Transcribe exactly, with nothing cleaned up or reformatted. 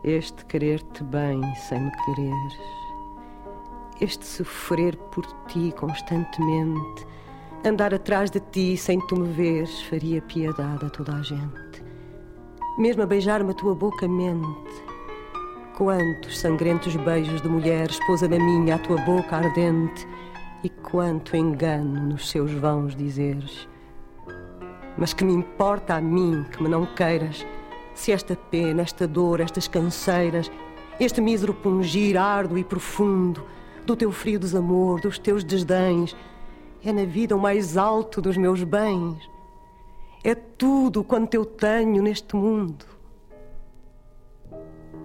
este querer-te bem sem me quereres, este sofrer por ti constantemente, andar atrás de ti sem tu me veres, faria piedade a toda a gente. Mesmo a beijar-me a tua boca mente, quantos sangrentos beijos de mulheres pousa na minha a tua boca ardente, e quanto engano nos seus vãos dizeres. Mas que me importa a mim que me não queiras, se esta pena, esta dor, estas canseiras, este mísero pungir árduo e profundo do teu frio desamor, dos teus desdéns, é na vida o mais alto dos meus bens. É tudo quanto eu tenho neste mundo.